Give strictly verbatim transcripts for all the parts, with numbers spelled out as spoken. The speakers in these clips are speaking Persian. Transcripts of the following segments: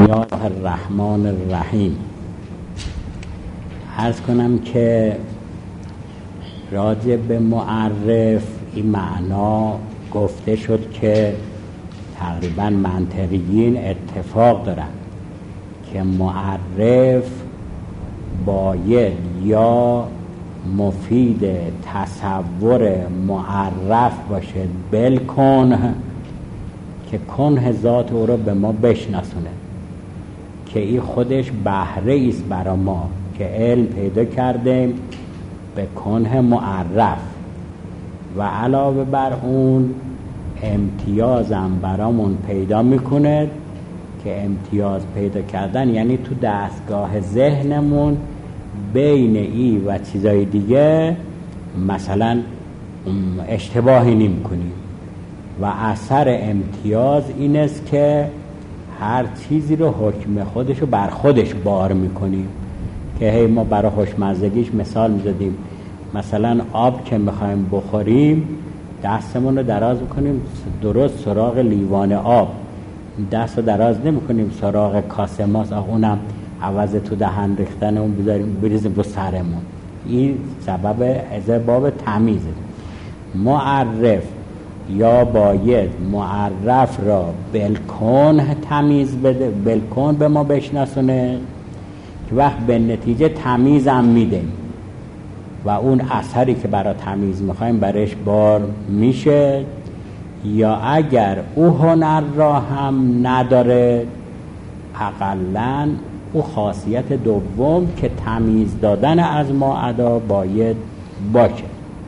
الله الرحمن الرحیم. عرض کنم که راجع به معرف این معنا گفته شد که تقریبا منطقیین اتفاق دارن که معرف باید یا مفید تصور معرف باشه بالکنه که کنه ذات او رو به ما بشناسونه، که این خودش بهره ایست برای ما که علم پیدا کردیم به کنه معرف، و علاوه بر اون امتیازم برامون پیدا میکنه که امتیاز پیدا کردن یعنی تو دستگاه ذهنمون بین ای و چیزای دیگه مثلا اشتباهی نمی کنیم، و اثر امتیاز این است که هر چیزی رو حکم خودشو بر خودش بار میکنیم. که هی ما برای خوشمزگیش مثال میزدیم، مثلا آب که میخوایم بخوریم دستمون رو دراز میکنیم درست سراغ لیوان آب، دست رو دراز نمیکنیم سراغ کاسه ماست اونم عوض تو دهن ریختن اون بذاریم بریزیم رو سرمون. این سبب از باب تمیزه. معرف یا باید معرف را بالکن تمیز بده، بالکن به ما بشناسونه که وقت به نتیجه تمیزم میده و اون اثری که برای تمیز میخوایم برش بار میشه. یا اگر او هنر را هم نداره اقلن او خاصیت دوم که تمیز دادن از ما ادا باید باشه،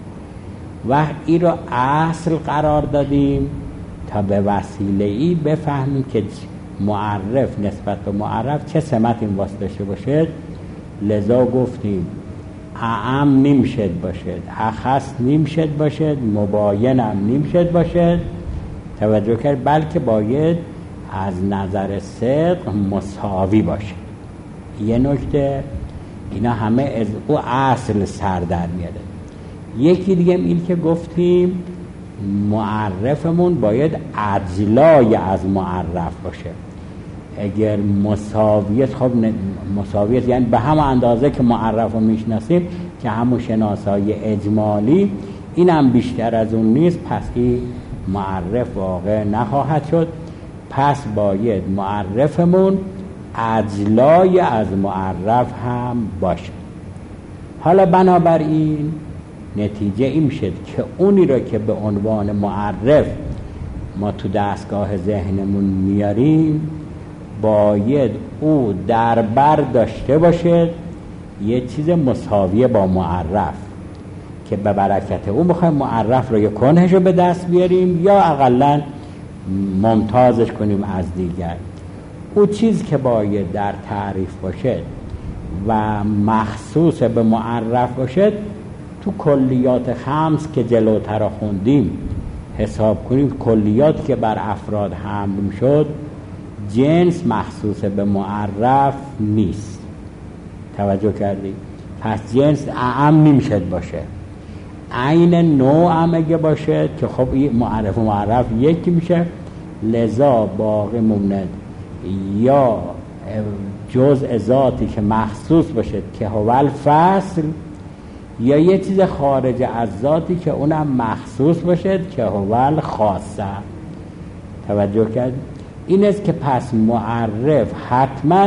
و این رو اصل قرار دادیم تا به وسیله ای بفهمیم که معرف نسبت به معرف چه سمت این واسه داشته باشه. لذا گفتیم اعم نمیشد باشد، اخص نمیشد باشد، مباین هم نمیشد باشد. توجه کرد، بلکه باید از نظر صدق مساوی باشه. یه نکته، اینا همه از او اصل سر در میاده. یکی دیگه این که گفتیم معرفمون باید اجلای از معرف باشه. اگر مساویت، خب مساویت یعنی به هم اندازه که معرف رو میشناسیم که همون شناسایی اجمالی، این هم بیشتر از اون نیست، پس این معرف واقع نخواهد شد. پس باید معرفمون اجلای از معرف هم باشه. حالا بنابراین نتیجه این شد که اونی رو که به عنوان معرف ما تو دستگاه ذهنمون میاریم باید او در بر داشته باشه یه چیز مساویه با معرف، که به برکت او میخوایم معرف رو یا کنهش رو به دست بیاریم یا اقلا ممتازش کنیم از دیگر. او چیز که باید در تعریف باشه و مخصوص به معرف باشه تو کلیات خمس که جلوتر خوندیم حساب کنیم، کلیات که بر افراد حمل شد جنس مخصوص به معرف نیست. توجه کردی؟ پس جنس اعم نمیشد باشه، عین نوع هم اگه باشه که خب این معرف و معرف یکی میشه، لذا باقی ممند یا جزء ذاتی که مخصوص باشه که هو الفصل، یا یه چیز خارج از ذاتی که اونم مخصوص باشه که هو الخاصه. توجه کرد؟ این است که پس معرف حتما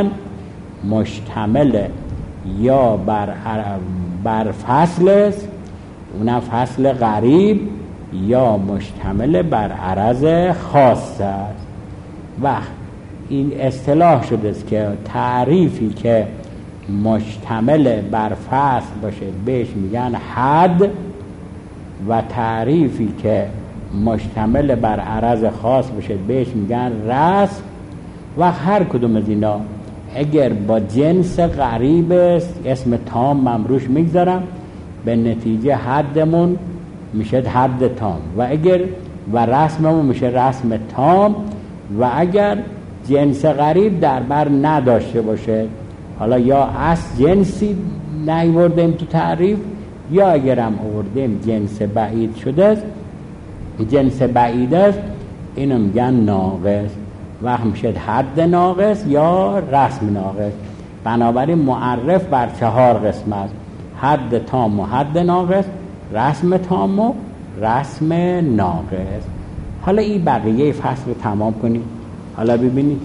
مشتمل یا بر بر فصل است، اونم فصل غریب، یا مشتمل بر عرض خاص است. و این اصطلاح شده است که تعریفی که مشتمل بر فصل باشه بهش میگن حد، و تعریفی که مشتمل بر عرض خاص باشه بهش میگن رسم. و هر کدوم از اینا اگر با جنس غریب است اسم تام ممروش میگذارم، به نتیجه حدمون میشه حد تام، و اگر و رسممون میشه رسم تام. و اگر جنس غریب در بر نداشته باشه، حالا یا از جنسی نیوردیم تو تعریف، یا اگر هم آوردیم جنس بعید شده است، جنس بعید است، اینو میگن ناقص. وقت میشه حد ناقص یا رسم ناقص. بنابراین معرف بر چهار قسم است: حد تام و حد ناقص، رسم تام و رسم ناقص. حالا این بقیه فصل رو تمام کنید. حالا ببینید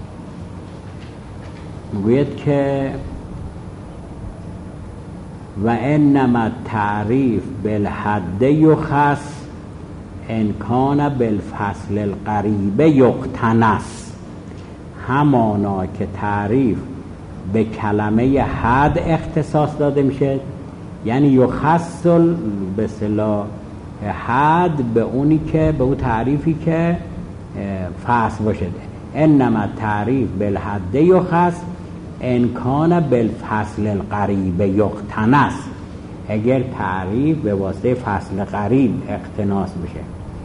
میگوید که و انما تعریف بالحد یخص ان کان بالفصل القریب یقتنس. همانا که تعریف به کلمه حد اختصاص داده میشه، یعنی یخص به اصطلاح حد به اونی که به اون تعریفی که فصل باشه. انما تعریف بالحد یخص ان کان بالفصل القریب یقتنس. اگر تعریف به واسطه فصل قریب اقتناس بشه.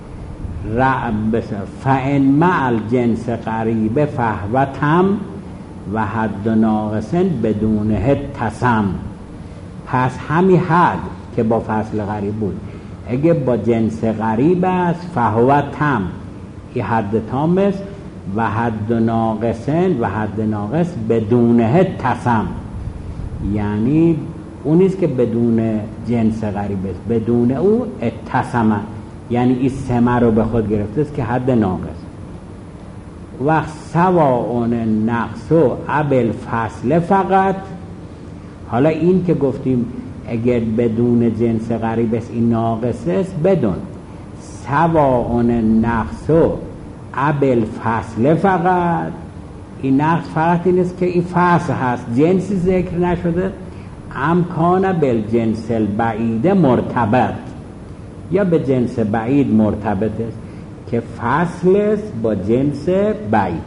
فان مع الجنس قریب فهو تم و حد ناقصن بدونه تسم. پس همین حد که با فصل قریب بود اگه با جنس قریب است فهو تم، این حد تام است. و حد ناقصن و حد ناقص بدونه تسم، یعنی اونیست که بدون جنس قریب است، بدون او اتسمه، یعنی این سمه رو به خود گرفته است که حد ناقص. و سواء نقص و ابل فصل فقط. حالا این که گفتیم اگر بدون جنس قریب است این ناقص است، بدون سواء نقص و ابل فصل فقط. این نقص فقط این است که این فصل هست، جنسی ذکر نشده. امکان بالجنس البعید مرتبط، یا به جنس بعید مرتبط است که فصل است با جنس بعید.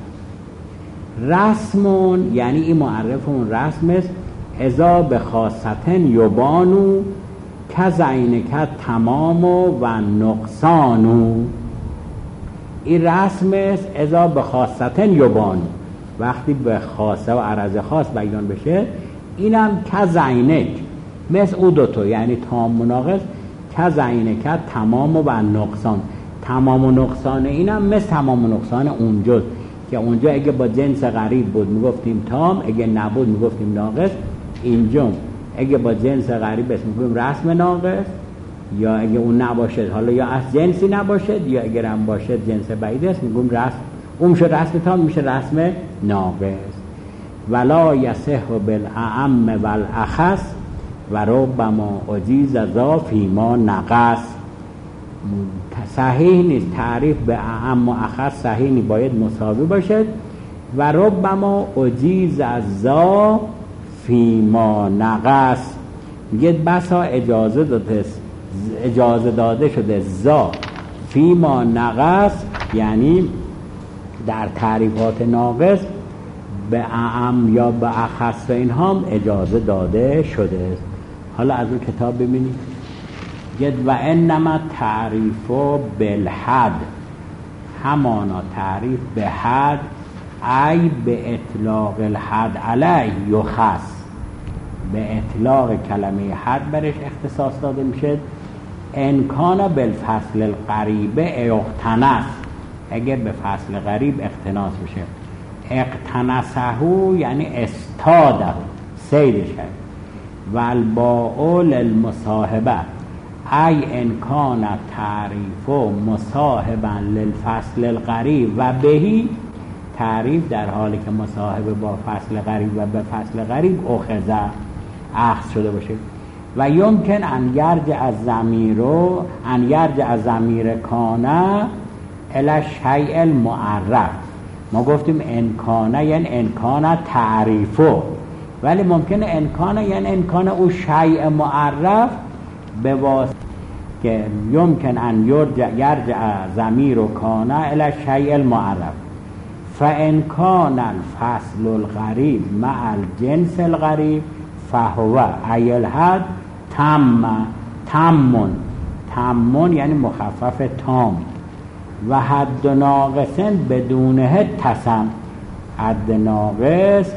رسمون یعنی این معرفون رسم است اذا به خاصتن یبانو کزینکت تمام و نقصانو. این رسم است اذا به خاصتن یبانو، وقتی به خاصه و عرض خاص بیان بشه. اینم کزینک مثل او دوتو، یعنی تام و ناقص. کزینکت تمام و نقصان، تمام و نقصان اینم مثل تمام و نقصان اونجاست که اونجا اگه با جنس غریب بود میگفتیم تام، اگه نبود میگفتیم ناقص. اینجا اگه با جنس غریب است میگیم رسم ناقص، یا اگه اون نباشه، حالا یا از جنسی نباشه یا اگر هم باشه جنس بعید است، میگیم رسم، اون میشه رسم تام، میشه رسم ناقص. ولا یصح بالاعم والاخص و ربما اجیز ذا فیما نقص. صحیح نیست تعریف به اعم و اخص، صحیح نیست، باید مساوی باشد. و ربما اجیز از ذا فیما نقص، میگه بسا اجازه داده اجازه داده شده ذا فیما نقص، یعنی در تعریفات ناقص به اعم یا به اخص و این هم اجازه داده شده است. حالا از اون کتاب ببینید. گد و انما تعریف بالحد، همانا تعریف به حد، ای به اطلاق الحد علیه یخص، به اطلاق کلمه حد برش اختصاص داده میشه. انکان بالفصل القریب اقتنس، اگر به فصل قریب اقتناس بشه. اقتنسهو یعنی استاده، سیدش هست. والباء للمصاحبه ای انکان تعریف مصاحبا للفصل القریب و بهی، تعریف در حالی که مصاحبه با فصل قریب و به فصل قریب اخذه اخذ شده باشه. و یمکن ان یرجع از ضمیرو ان یرجع از ضمیر کانه الی شیء المعرف. ما گفتیم انکانه یعنی انکانه تعریفو، ولی ممکنه انکانه یعنی انکانه او شیء معرف به واسطه که یمکن ان یرجع یرجع ضمیر کانه الی شیء المعرف. فان کان الفصل الغریب مع الجنس الغریب فهو ای الحد تم تمون تمون یعنی مخفف تام. و حد ناقصن بدونه تسم، حد ناقص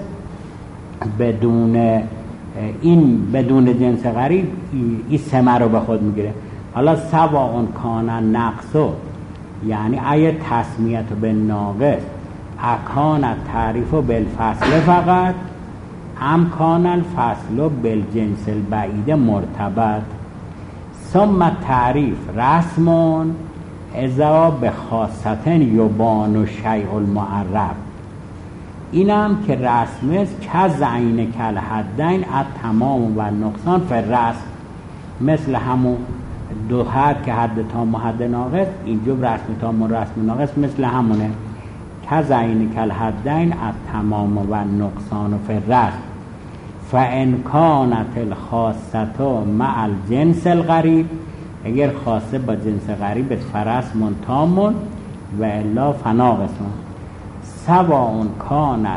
بدون این بدون جنس غریب این سمه رو به خود میگیره. حالا سواء کان نقصو یعنی ای تسمیت به ناقص اکان التعریف بالفصل فقط ام کان الفصل بالجنس البعید مرتبط. ثم تعریف رسمون اذا به خاصتن یبان و شیء المعرف. اینم که رسم است که زعین کل حدین ات تمام و نقصان فی رسم، مثل همون دو حد که حد تام و حد ناقص، اینجا رسم تام و رسم ناقص مثل همونه. که زعین کل حدین ات تمام و نقصان فی رسم فان کانت الخاصه مع الجنس الغریب، اگر خاصه با جنس غریب فرسم تامون و الا فناقصون. سواء کانت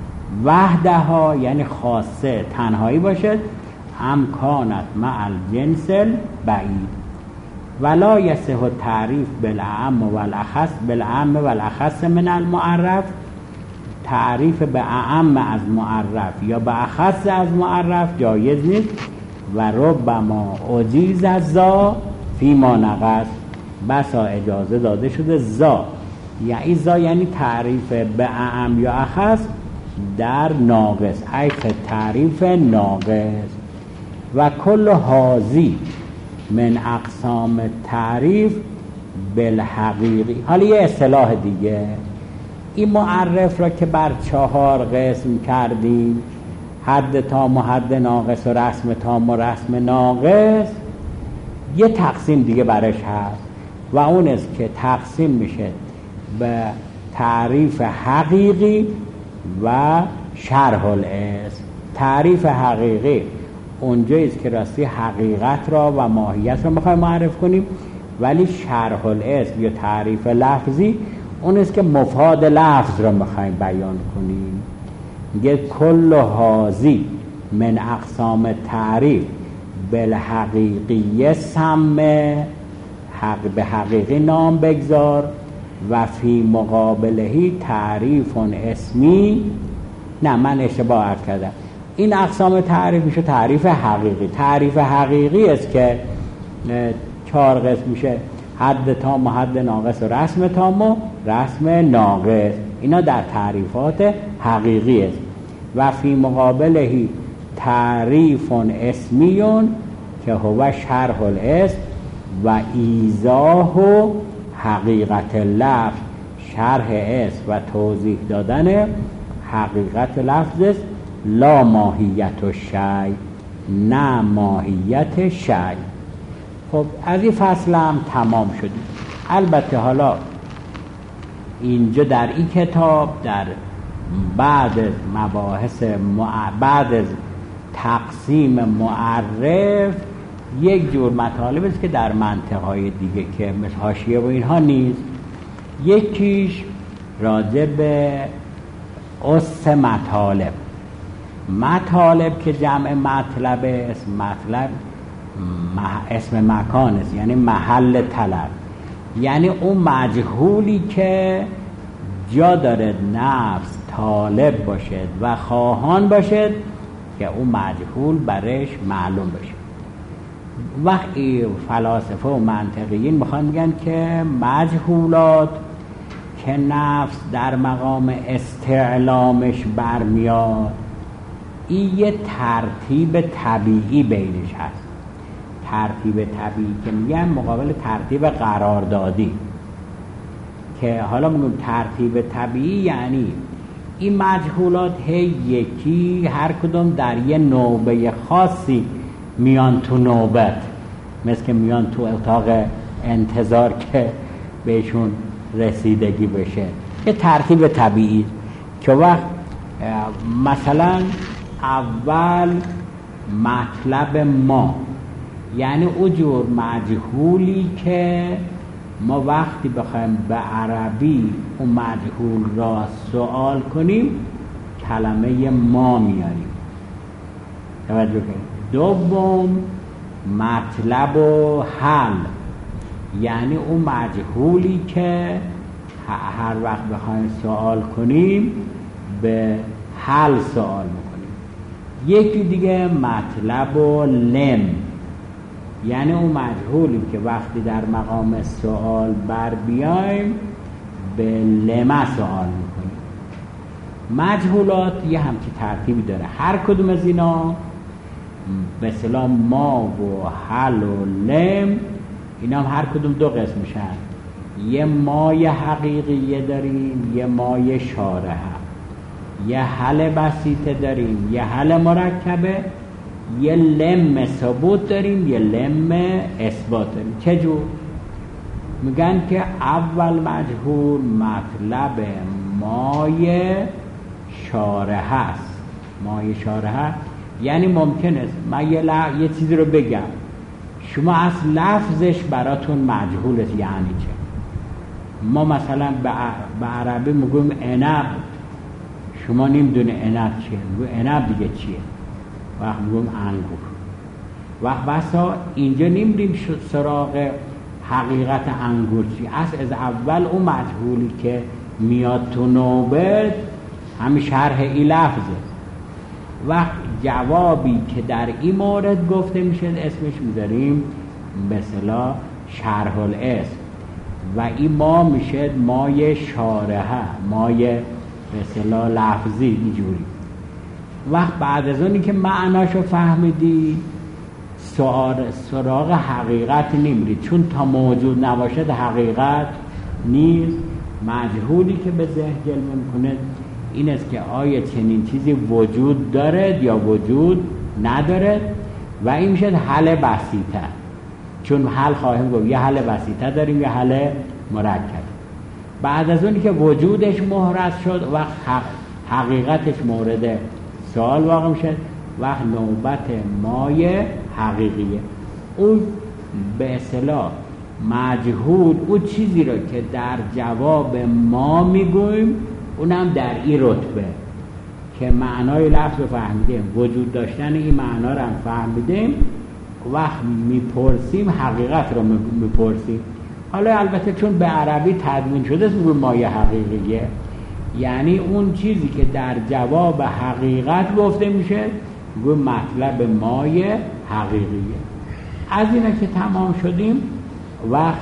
وحدها، یعنی خاصه تنهایی باشد، ام کانت مع الجنس البعید. ولا یصح تعریف بالاعم والاخص بالاعم والاخص من المعرف. تعریف به اعم از معرف یا به اخص از معرف جایز نیست. و ربما اجیز ذا فیما نقص، بسا اجازه داده شده ذا، یعنی ذا یعنی تعریف به اعم یا اخص در ناقص، ای تعریف ناقص. و کل هازی من اقسام تعریف بالحقیقی. حالا یه اصطلاح دیگه، این معرف را که بر چهار قسم کردیم، حد تام و حد ناقص و رسم تام و رسم ناقص، یه تقسیم دیگه برش هست و اون است که تقسیم میشه به تعریف حقیقی و شرح الاسم. تعریف حقیقی اونجاییست که راستی حقیقت را و ماهیت را میخوایم معرف کنیم، ولی شرح الاسم یا تعریف لفظی اون است که مفاد لفظ را میخوایم بیان کنیم. میگه کل هازی من اقسام تعریف بالحقیقی سمه، حق به حقیقی نام بگذار، و فی مقابلهی تعریف اسمی. نه من اشتباه عرض کردم، این اقسام تعریف میشه تعریف حقیقی. تعریف حقیقی است که چهار قسم میشه، حد تام و حد ناقص و رسم تام و رسم ناقص. اینا در تعریفات حقیقی است. و فی مقابلهی تعریف اسمیون که هو شرح الاسم و ایضاح و حقیقت لفظ. شرح اسم و توضیح دادن حقیقت لفظ است، لا ماهیت شیء، نه ماهیت شیء. خب از این فصل هم تمام شدیم. البته حالا اینجا در این کتاب در بعد از مباحث مع... بعد از تقسیم معرف یک جور مطالب است که در منطقهای دیگه که مثل حاشیه و اینها نیست. یکیش راجع به اس مطالب. مطالب که جمع مطلب است، مطلب اسم مکان است، یعنی محل طلب، یعنی اون مجهولی که جا داره نفس طالب باشد و خواهان باشد که اون مجهول برش معلوم بشه. وقتی فلاسفه و منطقیین میخوان بگن که مجهولات که نفس در مقام استعلامش برمیاد، این یه ترتیب طبیعی بینش هست. ترتیب طبیعی که میگن مقابل ترتیب قراردادی، که حالا میگم ترتیب طبیعی یعنی این مجهولات هی یکی هر کدوم در یه نوبه خاصی میان تو نوبت، مثل که میان تو اتاق انتظار که بهشون رسیدگی بشه. یه ترتیب طبیعی که وقت مثلا اول مطلب ما، یعنی اون جور مجهولی که ما وقتی بخوایم به عربی اون مجهول را سوال کنیم کلمه ما میاریم. توجه کنید. دوم مطلب و حل، یعنی اون مجهولی که هر وقت بخوایم سوال کنیم به حل سوال میکنیم. یکی دیگه مطلب و لم، یعنی اون مجهولی که وقتی در مقام سوال بر بیایم به لمه سوال میکنیم. مجهولات یه همچی ترتیبی داره، هر کدوم از اینا به اصطلاح ما و حل و لم اینا هم هر کدوم دو قسم میشن. یه مای حقیقیه داریم، یه مای شارحه، یه حل بسیطه داریم، یه حل مرکبه، یه لم ثبوت داریم، یه لم اثبات داریم. چجور؟ میگن که اول مجهول مطلب مای شارحه است. مای شارحه یعنی ممکن است من یه, ل... یه چیزی رو بگم، شما از لفظش براتون مجهول است. یعنی چه؟ ما مثلا به عربی میگویم عنب، شما نمیدونه عنب چیه، میگویم عنب دیگه چیه، وقت میگویم انگور. وقت بسا اینجا نمیدیم سراغ حقیقت انگور چی است، از اول اون مجهولی که میاد تو نوبت همین شرح ای لفظه. وقت جوابی که در این مورد گفته میشه اسمش میذاریم به اصطلاح شرح الاسم و این ما میشه مای شارحه، مای به اصطلاح لفظی اینجوری. وقت بعد از اونی که معناشو فهمیدی سوال سراغ حقیقت نمیرید، چون تا موجود نباشد حقیقت نیست. مجهولی که به ذهن جلوه میکنه این است که آیا چنین چیزی وجود دارد یا وجود ندارد و این میشه حل بسیطه، چون حل خواهیم گفت یه حل بسیطه داریم یه حل مرکب. بعد از اونی که وجودش محرز شد وقت حقیقتش مورد سوال واقع میشه، وقت نوبت مای حقیقیه. اون به اصطلاح مجهول اون چیزی رو که در جواب ما میگویم اونم در این رتبه که معنای لفظ رو فهمیدیم، وجود داشتن این معنا رو هم فهمیدیم، وقت میپرسیم حقیقت رو میپرسیم. حالا البته چون به عربی تدوین شده است میگویم مایه حقیقیه، یعنی اون چیزی که در جواب حقیقت گفته میشه میگویم مطلب مایه حقیقیه. از اینا که تمام شدیم وقت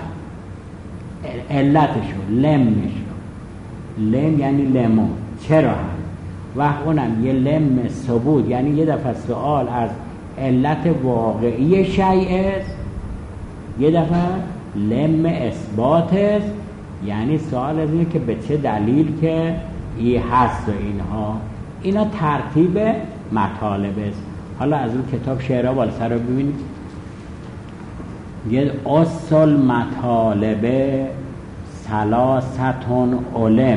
علتشو لمشو، لم یعنی لمون، چرا هم وقت اونم یه لم ثبوت، یعنی یه دفعه سوال از علت واقعی شیء است، یه دفعه لم اثبات است، یعنی سوال از اینه که به چه دلیل که این هست و اینها. اینا ترتیب مطالب است. حالا از اون کتاب شعرها بالا سر رو ببینید. یه اصل مطالب ثلاثتون علم،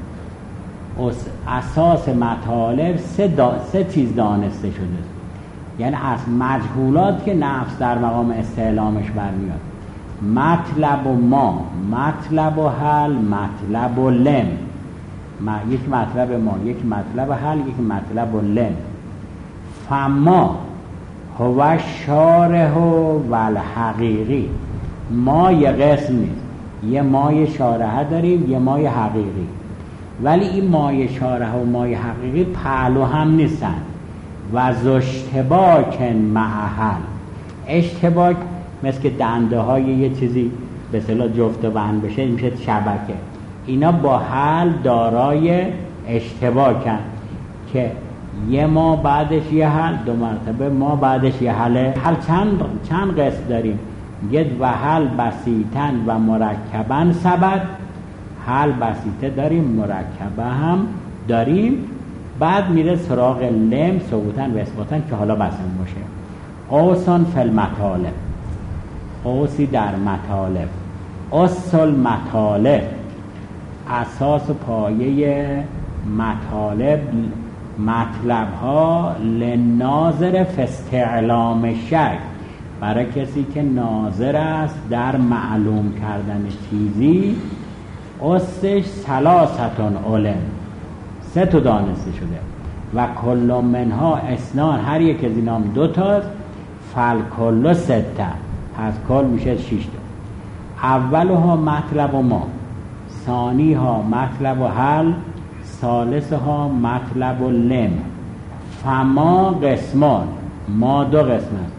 اساس مطالب سه, دا سه چیز دانسته شده، یعنی از مجهولات که نفس در مقام استعلامش برمیاد، مطلب و ما، مطلب و حل، مطلب و لم. یک مطلب ما، یک مطلب حل، یک مطلب و لم. فما هو شارح و الحقیقی. ما یه قسم نیست، یه مای شارحه داریم یه مای حقیقی، ولی این مای شارحه و مای حقیقی پهلو هم نیستن. و زشتباکن محل، اشتباک مثل که دنده های یه چیزی به اصطلاح جفت بند بشه میشه شبکه، اینا با حل دارای اشتباکن که یه ما بعدش یه حل، دو مرتبه ما بعدش یه حل. حل چند چند قسم داریم، یه و حل بسیطن و مرکبن ثبت، حل بسیطه داریم مرکبه هم داریم. بعد میره سراغ لم ثبوتن و اثباتن که حالا بسن باشه. قوسان فی المطالب، قوسی در مطالب. اصل مطالب، اساس پایه مطالب، مطلب ها لناظر فی استعلام شک، برای کسی که ناظر است در معلوم کردن چیزی. اصلش ثلاثتون علم، سه تا دانسته شده. و کل منها اثنان، هر یک از اینا دو تاست. فل کل سته، پس کل میشه شش تا. اولها مطلب و ما، ثانیها مطلب و حل، ثالثها مطلب و لم. فما قسمان، ما دو قسمت،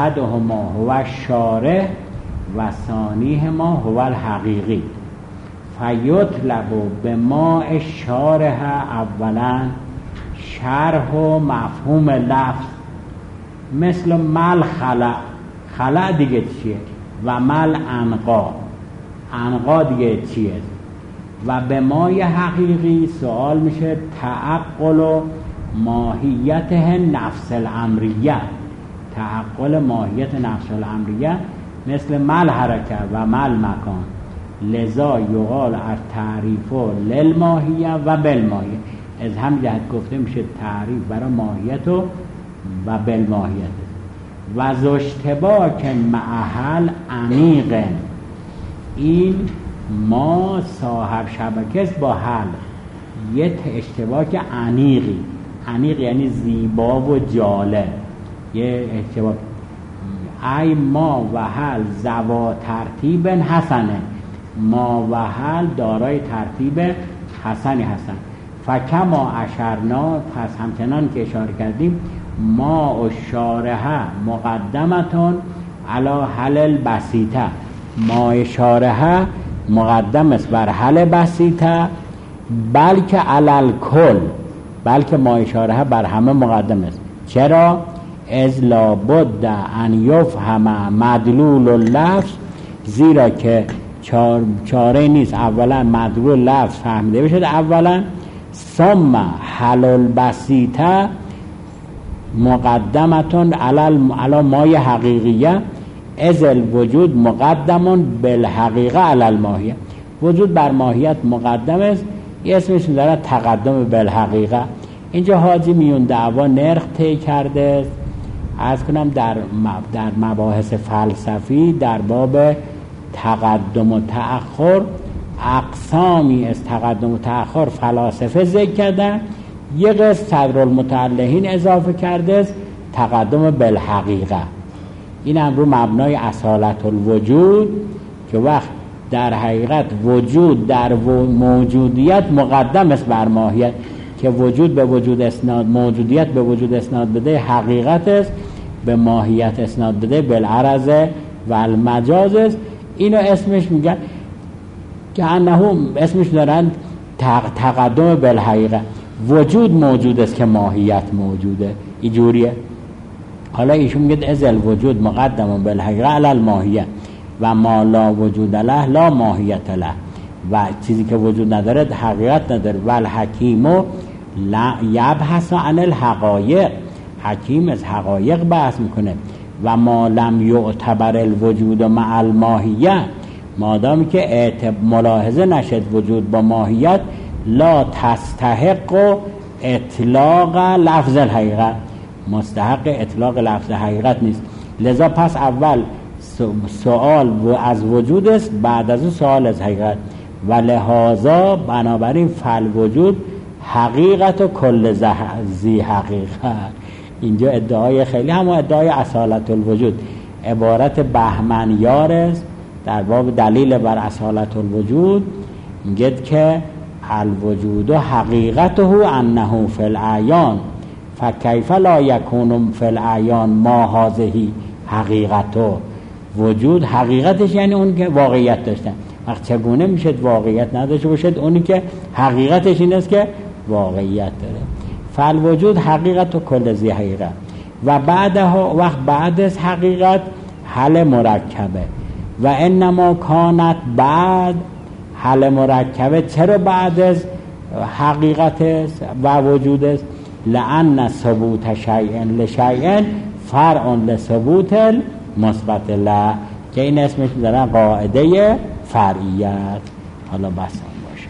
احدهما هو شارح و ثانیهما هو الحقیقی. فیطلب به ما شارح اولا شرح و مفهوم لفظ، مثل مل خلع. خلع دیگه چیه؟ و مل انقا، انقا دیگه چیه؟ و به مای حقیقی سوال میشه تعقل و ماهیت نفس الامریه. تعقل ماهیت نفس الامریه مثل مل حرکت و مل مکان، لذا یقال التعریف للماهیه و بالماهیه. از هم جهت گفته میشه تعریف برای ماهیت و و بالماهیت. و زشتباک محل عمیق، این ما صاحب شبکه است با حل، یه اشتباک عمیقی. عمیق یعنی زیبا و جالب. یه اشتباک ای ما و حل زوا ترتیب حسنه، ما و حل دارای ترتیب حسنی هستن. فکما اشرنا، پس همچنان که اشاره کردیم، ما و شارحه مقدمتون علی حل البسیطه، ما شارحه مقدم است بر حل بسیطه، بلکه علل کل، بلکه ما شارحه بر همه مقدم است. چرا؟ از لابد ان یفهم مدلول اللفظ، زیرا که چار چاره نیست اولا مدلول لفظ فهمیده بشه اولا، ثم حل البسیطه مقدمتون علی مای حقیقیه، از الوجود مقدمون بالحقیقه علی الماهیه. وجود بر ماهیت مقدم است، یه اسمش داره تقدم بالحقیقه. اینجا حاجی میون دعوا نرخ طی کرده. عرض کنم در در مباحث فلسفی در باب تقدم و تأخر اقسامی از تقدم و تأخر فلاسفه ذکر کردن، یک قسم صدرالمتعلقین اضافه کرده است تقدم بالحقیقه. این هم رو مبنای اصالت الوجود که وقت در حقیقت وجود در موجودیت مقدم است بر ماهیت، که وجود به وجود اسناد، موجودیت به وجود اسناد بده حقیقت است، به ماهیت اسناد بده بالعرض و المجاز است. اینو اسمش میگن که انه اسمش دارن تقدم بالحقیقه. وجود موجود است که ماهیت موجوده، اینجوریه. حالا ایشون میگه از الوجود مقدم بالحقیقه علی الماهیه و ما لا وجود له لا ماهیت له، و چیزی که وجود نداره حقیقت نداره. و الحکیم یبحث عن الحقایق، حکیم از حقایق بحث میکنه. و ما لم یعتبر الوجود مع الماهیه، مادامی که ملاحظه نشد وجود با ماهیت، لا تستحق اطلاق لفظ الحقیقت، مستحق اطلاق لفظ حقیقت نیست. لذا پس اول سوال از وجود است، بعد از اون سوال از حقیقت. و لحاظا بنابراین فل وجود حقیقت و کل زی حقیقت. اینجا ادعای خیلی همون ادعای اصالت الوجود، عبارت بهمنیار است در باب دلیل بر اصالت الوجود. میگه که الوجود حقیقته انه فی الاعیان فکیف لا یکون فی الاعیان ما هذه حقیقته. وجود حقیقتش یعنی اون که واقعیت داشتن، وقت چگونه میشه واقعیت نداشته باشد اونی که حقیقتش این است که واقعیت داره. فالوجود حقیقت و کل ذی حقیقت. و بعدها وقت بعد از حقیقت حل مرکبه. و انما کانت بعد حل مرکبه. چرا بعد از حقیقت است و وجود است؟ لأن ثبوت شیء لشیء فرع لثبوت المثبت له، که این اسمش دارن قاعده فرعیت. حالا بس باشه.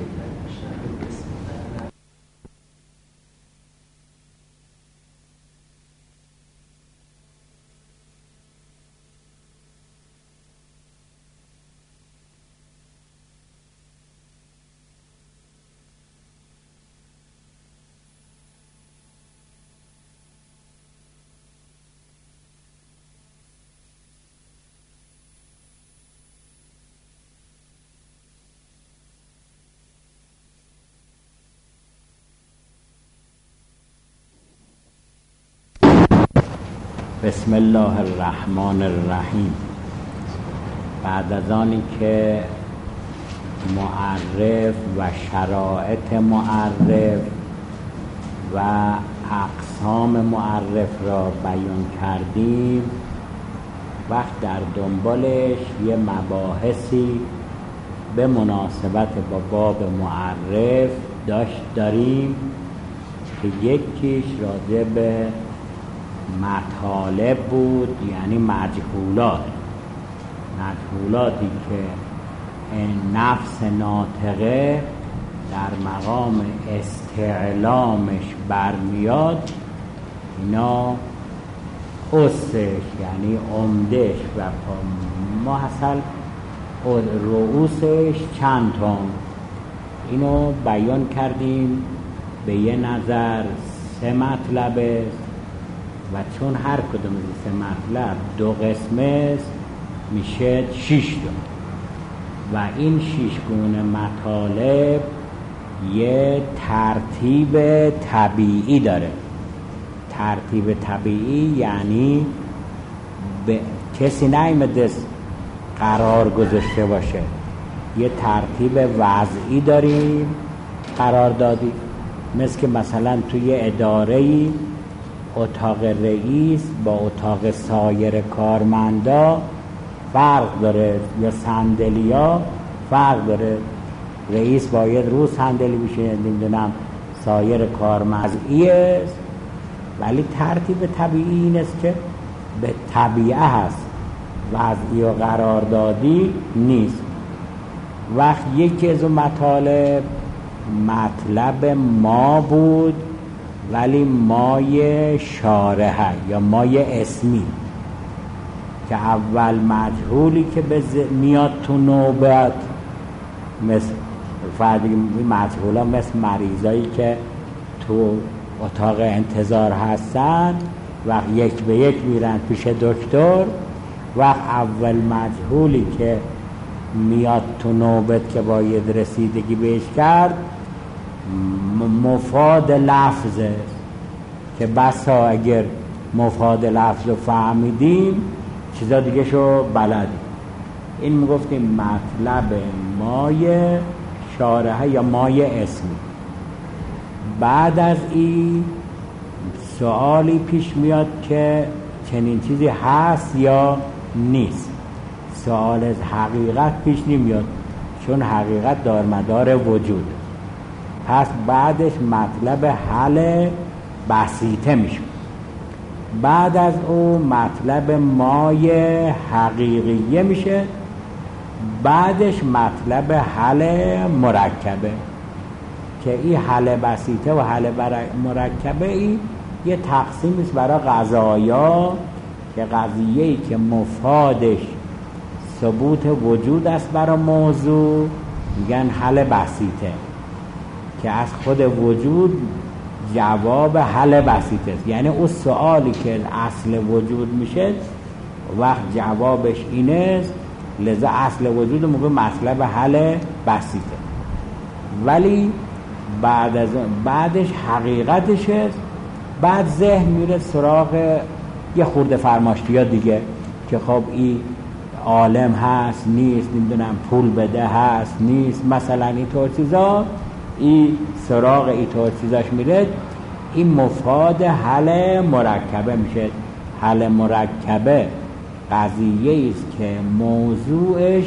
بسم الله الرحمن الرحیم. بعد از آنی که معرف و شرایط معرف و اقسام معرف را بیان کردیم، وقت در دنبالش یه مباحثی به مناسبت با باب معرف داشت داریم که یکیش راجع به مطالب بود، یعنی مجهولات مجهولاتی که نفس ناطقه در مقام استعلامش برمیاد، اینا اسش یعنی عمدش و محصل رؤوسش چند تا، اینو بیان کردیم. به یه نظر سه مطلبه و چون هر کدوم از سه مطلب دو قسمه میشه شش تا و این شش گونه مطالب یه ترتیب طبیعی داره. ترتیب طبیعی یعنی به کسی نیامده قرار گذاشته باشه، یه ترتیب وضعی داریم قرار دادی. مثل که مثلا توی اداره‌ای اتاق رئیس با اتاق سایر کارمندا فرق داره یا صندلی‌ها فرق داره. رئیس باید رو صندلی بشه، نمیدونم سایر کارمندی است، ولی ترتیب طبیعی این است که به طبیعه هست، وضعی و قراردادی نیست. وقت یکی از مطالب مطلب ما بود، ولی مای شارحه یا مای اسمی که اول مجهولی که به میاد تو نوبت، مثل فردی مجهولا مثل مریضایی که تو اتاق انتظار هستن و یک به یک میرن پیش دکتر، و اول مجهولی که میاد تو نوبت که باید رسیدگی بهش کرد مفاد لفظه که بسا اگر مفاد لفظ رو فهمیدیم چیزا دیگه شو بلدیم. این میگفتیم مطلب مای شارحه یا مای اسمی. بعد از این سوالی پیش میاد که چنین چیزی هست یا نیست. سوال از حقیقت پیش نمیاد چون حقیقت دارمدار وجود. پس بعدش مطلب حل بسیطه میشه. بعد از او مطلب مای حقیقیه میشه. بعدش مطلب حل مرکبه که این حل بسیطه و حل مرکبه ای یه تقسیم است برای قضایا که قضیه‌ای که مفادش ثبوت وجود است برای موضوع میگن حل بسیطه، که از خود وجود جواب حل بسیطه است. یعنی اون سوالی که اصل وجود میشه وقت جوابش اینه، لذا اصل وجود موقع مطلب حل بسیطه. ولی بعد از بعدش حقیقتش است. بعد ذهن میره سراغ یه خورده فرماشتی ها دیگه که خب این عالم هست نیست، نمیدونم پول بده هست نیست، مثلا این طور چیزا، این سراغ این طور چیزاش میره. این مفاد حل مرکبه میشه. حل مرکبه قضیه است که موضوعش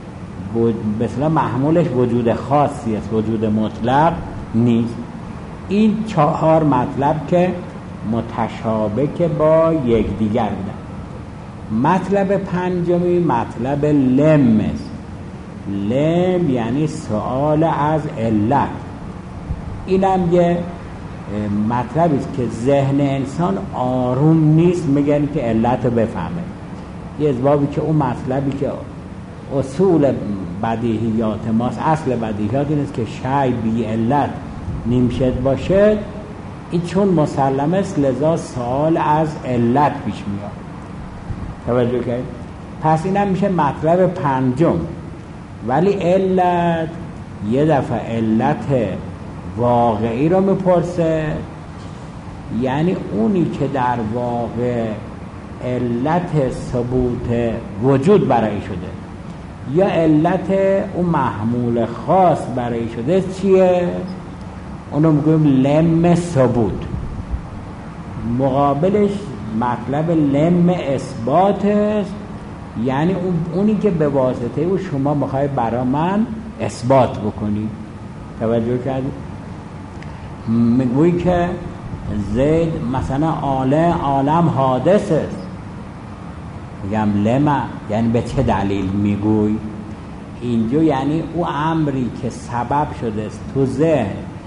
مثلا محمولش وجود خاصی است، وجود مطلق نیست. این چهار مطلب که متشابه با یکدیگر بودن. مطلب پنجمی مطلب لم است. لم یعنی سؤال از علت. اینم یه مطلبی است که ذهن انسان آروم نیست میگن که علت رو بفهمه. یه اسبابی که اون مطلبی که اصول بدیهیات ماست، اصل بدیهیات این است که شیء بی علت نمیشد باشه. این چون مسلمه است لذا سوال از علت پیش میاد. توجه کنید. پس اینم میشه مطلب پنجم. ولی علت یه دفعه علت واقعی رو میپرسه، یعنی اونی که در واقع علت ثبوت وجود برای شده. یا علت اون محمول خاص برای شده چیه؟ اونو میگویم لم ثبوت. مقابلش مطلب لم اثبات است، یعنی اون اونی که به واسطه او شما میخوای برا من اثبات بکنی. توجه کردید؟ میگویی که زید مثلا عالم عالم حادث است، میگم لما، یعنی به چه دلیل میگوی؟ اینجا یعنی او امری که سبب شده است تو ذهن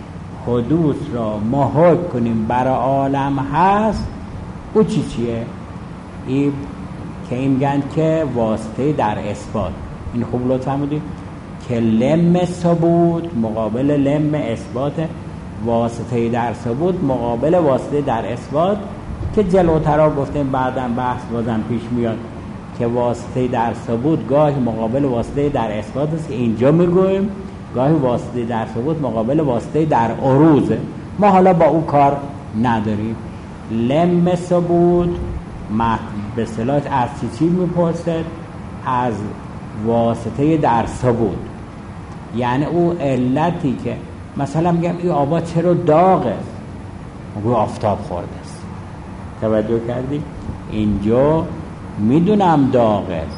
حدوث را ما حکم کنیم برای عالم هست، او چی چیه؟ این که این میگن که واسطه در اثبات. این خوب لطفا بودیم که لم ثبوت مقابل لم اثبات، واسطه در ثبوت مقابل واسطه در اثبات، که جلوتر گفتیم بعداً بحث بازم پیش میاد که واسطه در ثبوت گاهی مقابل واسطه در اثبات است، اینجا میگویم گاهی واسطه در ثبوت مقابل واسطه در عروضه. ما حالا با او کار نداریم. لم ثبوت به اصطلاح از چی چی میپرسد؟ از واسطه در ثبوت، یعنی او علتی که مثلا میگم این آبا چرا داغه، میگه آفتاب خورده است. توجه کردی؟ اینجا میدونم داغ است.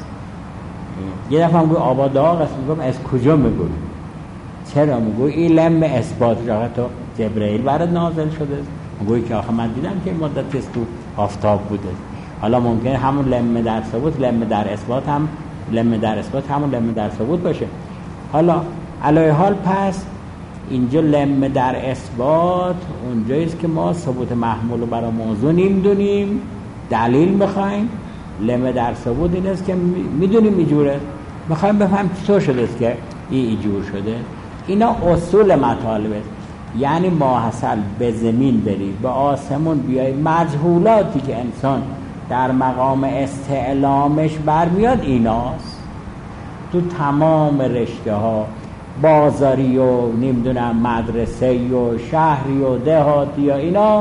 یه دفعه میگه آبا داغ است، میگم از کجا میگوی؟ چرا؟ میگه این لم اثبات جاها تو جبرئیل برات نازل شده است. میگه که آخه من دیدم که این مدت است تو آفتاب بوده. حالا ممکنه همون لم در ثبوت لم در اثبات هم لم در اثبات همون لم در ثبوت باشه. حالا علی حال پس اینجا لم در اثبات اونجاییست که ما ثبوت محمول رو برای موضوع نمیدونیم، دلیل میخوایم. لم در ثبوت این است که میدونیم اینجوره، میخوایم بفهم چطور شده است که این اینجور شده. اینا اصول مطالب است. یعنی ماحصل به زمین برید، به آسمون بیایید، مجهولاتی که انسان در مقام استعلامش برمیاد ایناست. تو تمام رشته ها، بازاری و نمیدونم مدرسه و شهری و دهاتی و اینا،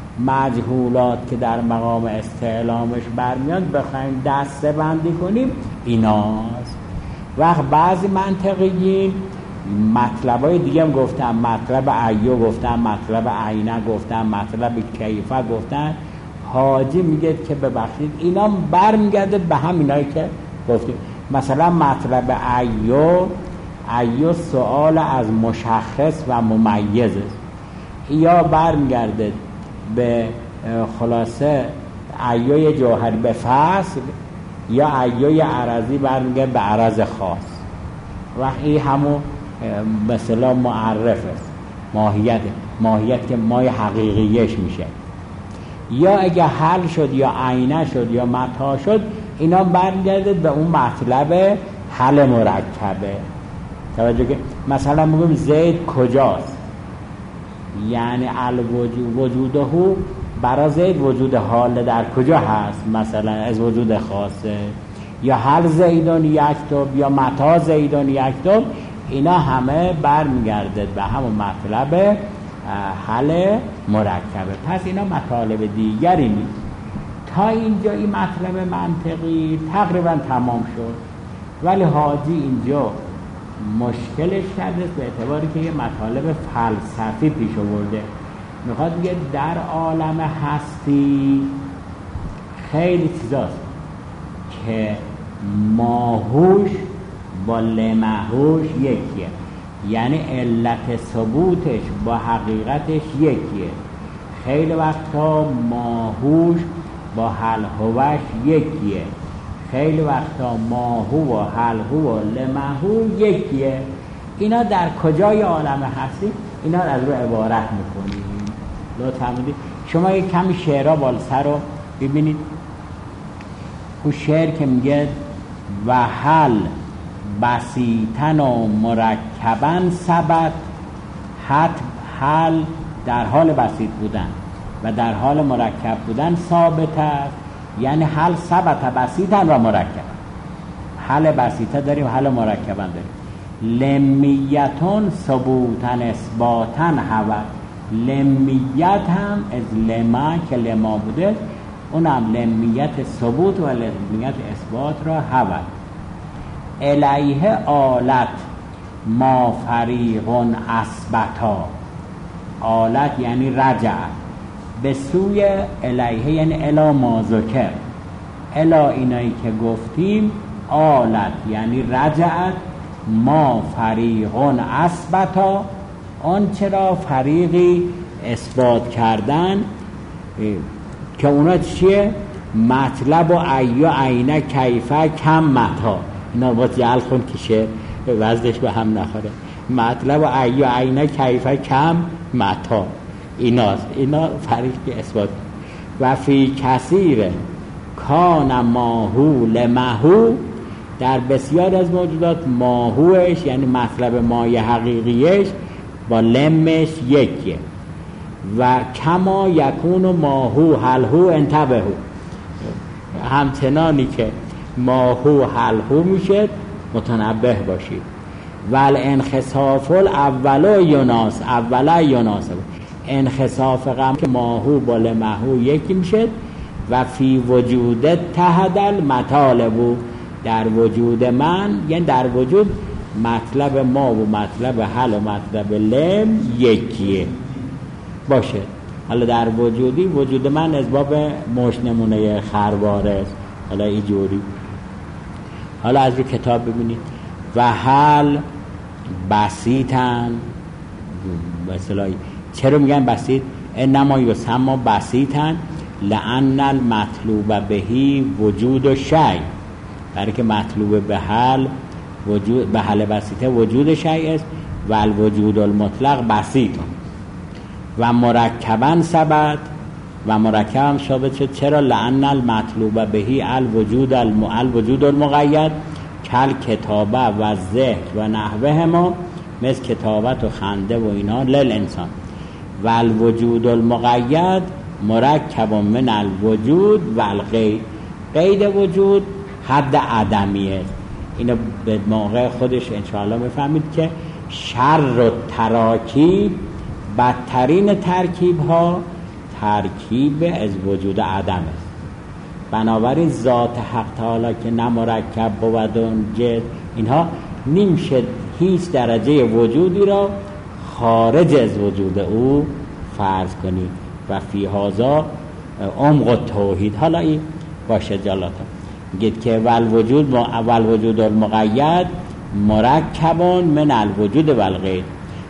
مجهولات که در مقام استعلامش برمیاد بخوایم دسته بندی کنیم ایناست. وقت بعضی منطقیین مطلبای دیگه هم گفتن، مطلب ایو گفتن، مطلب عینه گفتن، مطلب کیفه گفتن. حاجی میگه که ببخشید اینا برمیگرده به همینایی که گفتیم. مثلا مطلب ایو ایو سوال از مشخص و ممیز است، یا برمیگرده به خلاصه ایوی جوهری به فصل، یا ایوی عرضی برمیگرده به عرض خاص. وقتی همون مثلا معرف است، ماهیت ماهیت که مای حقیقیش میشه. یا اگه حل شد یا عینه شد یا متا شد، اینا برمیگرده به اون مطلب حل مرکبه. توجه که مثلا میگم زید کجاست، یعنی الوجود وجوده برای زید وجود حال در کجا هست، مثلا از وجود خاصه. یا هل زیدون یکتب یا متا زیدون یکتب، اینا همه برمیگرده به همون مطلب حل مرکبه. پس اینا مطالب دیگری نیست. تا اینجا این مطلب منطقی تقریبا تمام شد، ولی حاجی اینجا مشکلش کرده به اعتباری که یه مطالب فلسفی پیش آورده. میخواد بگه در عالم هستی خیلی چیزاست که ماهوش با لمهوش یکیه، یعنی علت ثبوتش با حقیقتش یکیه. خیلی وقتا ماهوش با حل هوش یکیه، خیلی وقتا ماهو و حل هو و لمهو یکیه. اینا در کجای عالم هستی؟ اینا از رو عبارت میکنیم. لطفا بودید شما یک کمی شعرها بالسر رو ببینید. اون شعر که میگه و حل بسیطن و مرکبن ثبت، حت حل در حال بسیط بودن و در حال مرکب بودن ثابت است. یعنی حل ثبت بسیطن و مرکب، حل بسیطه داریم، حل مرکبن داریم. لمیتون ثبوتن اثباتن هود، لمیت هم از لما که لما بوده، اونم لمیت ثبوت و لمیت اثبات را هود. الیه آلت ما فریق اثبتا. آلت یعنی رجع، به سوی الیه یعنی الی ما ذکر، الی اینایی که گفتیم. آلت یعنی رجعت، ما فریق اثبتا، آن چرا فریقی اثبات کردن که اونا چیه؟ مطلب و ایو عینه کیفه کم متا. اینا باید جعل خون کشه وزنش به هم نخوره. مطلب و ایو عینه کیفه کم متا ایناست. اینا فریق که اثبات. و فی کثیر کان ماهو لمهو، در بسیار از موجودات ماهوش یعنی مطلب مای حقیقیش با لمش یکیه. و کما یکون ماهو حلهو انتبهو، همچنانی که ماهو حلهو میشه متنبه باشید. و الانخصاف الاول یناس اوله یناس، انخصاف غم که ماهو با لمهو یکی میشه. و فی وجود تحت المطالب، در وجود من یعنی در وجود مطلب ما و مطلب حل و مطلب لم یکیه باشه. حالا در وجودی وجود من از باب مش نمونه خرواره است. حالا اینجوری حالا از رو کتاب ببینید. و حل بسیطن، مثلا چرا میگن بسیط؟ انما یسمى بسیطن لان المطلوب بهی وجود و شی، برای که مطلوب به حل وجود، به حل بسیطه وجود شی است. و الوجود المطلق بسیط و مرکبا ثبت، و مرکب هم ثابت شد. چرا؟ لان المطلوب بهی الوجود الم... الوجود المقید کل کتابه و ذکر و نحوه ما، مثل کتابت و خنده و اینا لل انسان. و الوجود المقید مرکب من الوجود و الغیر، قید وجود حد عدمیه. اینو به موقع خودش انشاءالله میفهمید که شر و تراکیب، بدترین ترکیب ها ترکیب از وجود عدم است. بنابراین ذات حق تعالی که نه مرکب بود جد، اینها نمیشه هیچ درجه وجودی را خارج از وجود او فرض کنید. و فی هذا عمق توحید. حالا این باشه جلاتا گید که والوجود والوجود المقید مرکبون من الوجود والغیر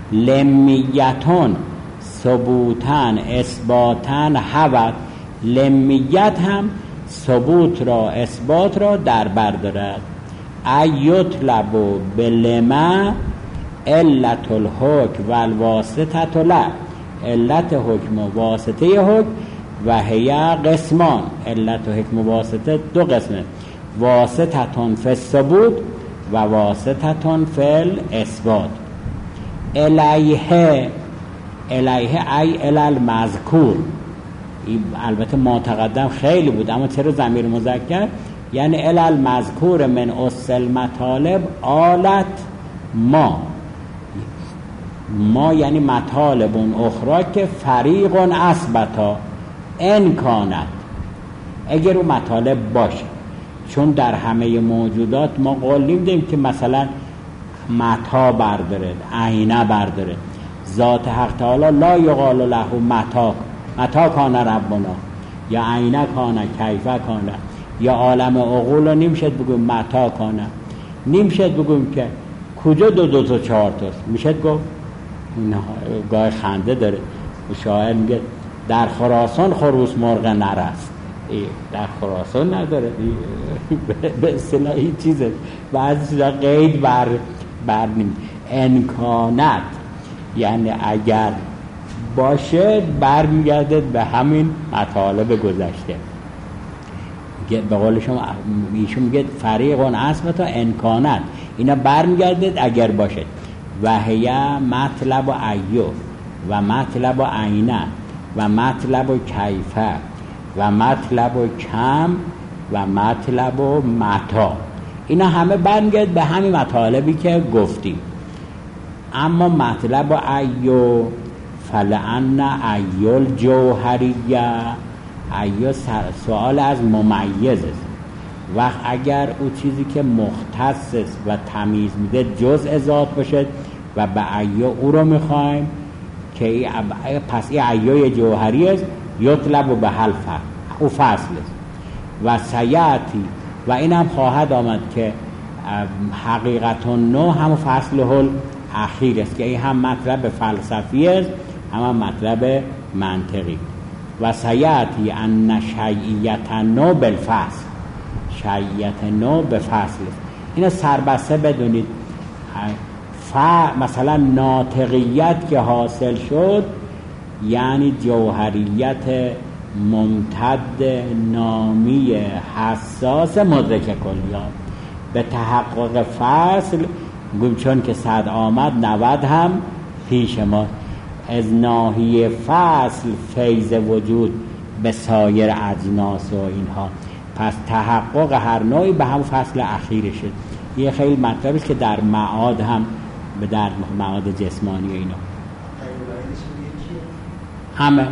لمیتون ثبوتن اثباتن حوت. لمیت هم ثبوت را اثبات را در بر دارد. ایطلب بلما علت الحکم والواسطه له، علت حکم و واسطه حکم و هی قسمان، علت و حکم و واسطه دو قسمه، واسطتون فی الثبوت و واسطتون فی الاثبات. الیه الیه ای الی المذکور، البته ما تقدم خیلی بود اما چرا ضمیر مذکر؟ یعنی الی المذکور من اصل مطالب آلت ما، ما یعنی مطالب اون اخرى که فریق اثبتا ان کانت، اگر اون مطالب باشه. چون در همه موجودات ما قول نمیدیم که مثلا متا برداره، عینه برداره. ذات حق تعالی لا یقال له متا، متا کان ربنا، یا عینه کان، کیفه کان، یا عالم عقول رو نمیشد بگویم متا کان، نمیشد بگویم که کجا دو دو تا چهار تاست. میشد گفت نه، گاه خنده داره شاعر میگه در خراسان خروس مرغ نرست، در خراسان نداره به اصطلاح این چیزه. بعضی چیزا قید بر بر نمی امکانات، یعنی اگر باشه برمیگرده به همین مطالب گذشته. به قول شما ایشون میگه فریقون اصل تا امکانات، اینا برمیگرده اگر باشه. و هی مطلب و ایو و مطلب و عینه و مطلب و کیفه و مطلب و کم و مطلب و متا، اینا همه برمیگرده به همین مطالبی که گفتیم. اما مطلب و ایو فلان ایول جوهریه، ایو سوال از ممیز است وقت اگر او چیزی که مختص و تمیز میده جزء ذات باشه و به عیا او رو میخوایم که ای پس این عیای جوهری است، یطلب و به حل فرق او فصل است و سیعتی و این هم خواهد آمد که حقیقت نو هم فصل حل اخیر است که این هم مطلب فلسفی است هم, هم مطلب منطقی. و سیعتی ان شیعیت نو بالفصل، شیعیت نو به فصل است. اینو سربسته بدونید. ف مثلا ناطقیت که حاصل شد یعنی جوهریت ممتد نامی حساس مدرک کلیات. به تحقق فصل گویم چون که صد آمد نود هم پیش ما، از ناحیه فصل فیض وجود به سایر اجناس و اینها. پس تحقق هر نوعی به هم فصل اخیره شد. یه خیلی مطلبی است که در معاد هم به در معاد جسمانی و اینا همه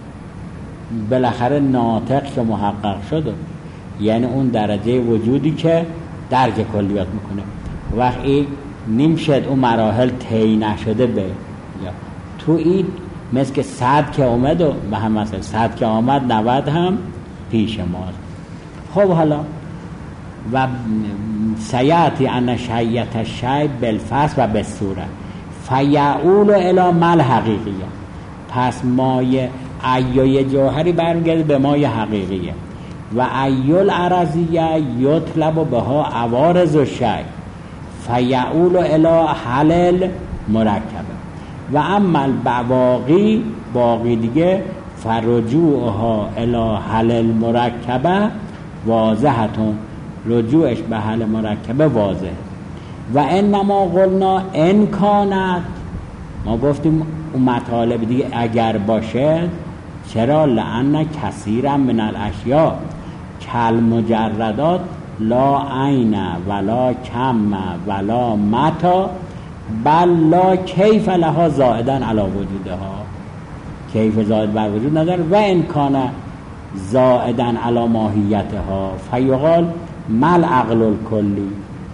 بالاخره ناطق که محقق شد، یعنی اون درجه وجودی که درک کلیات میکنه. وقتی نیم شد اون مراحل طی نشده به یا تو این مثل که صد که اومد و به هم مثلا صد که آمد نود هم پیش ماست. خب حالا و سیعتی ان شیعت شیع بالفصل و بالصورت فیعول الی مل حقیقیه. پس مایه عیای جوهری برمیگرده به مایه حقیقیه و عیال عرضیه یطلب بها عوارض و شیع فیعول الی حلل مرکبه و اما البواقی باقی دیگه فرجوعها الی حلل مرکبه واضحتون، رجوعش به حل مرکبه واضح. و انما قلنا ان کانت، ما گفتیم اون مطالب دیگه اگر باشه، چرا؟ لأن کثیرا من الاشیاء کل مجردات لا عین ولا کم ولا متا بل لا کیف لها زائدا علی وجودها، کیف زائد بر وجود نداره. و ان کان زائدا علی ماهیتها فیقال مل عقل الکلی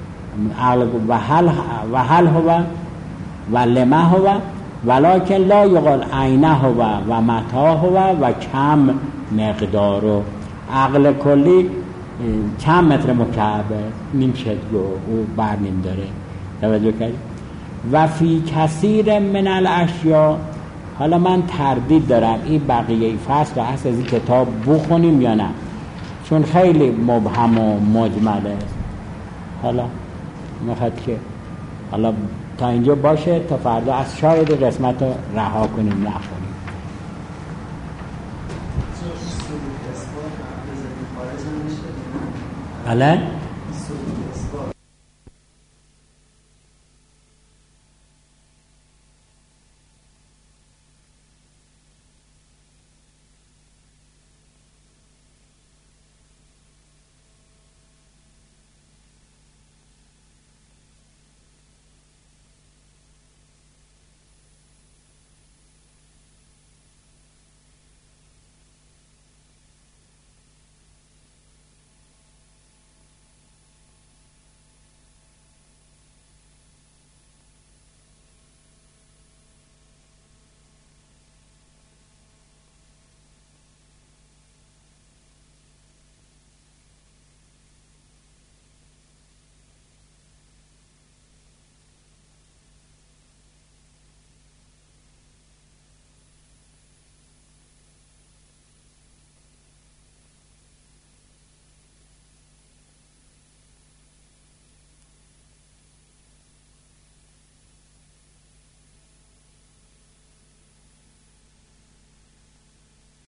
و هل و هل هو و لما هو ولکن لا یقال عینه هو و متا هو و کم مقدارو. عقل کلی چند متر مکعبه؟ نیم شدگو او بر نیم داره. توجه کردی؟ و فی کثیر من الاشیاء، حالا من تردید دارم این بقیه فصل و اصل از این کتاب بخونیم یا نه، چون خیلی مبهم و مجمله است. حالا میخواد که حالا تا اینجا باشه تا فردا از شاید قسمت رو رها کنیم نخونیم. بله؟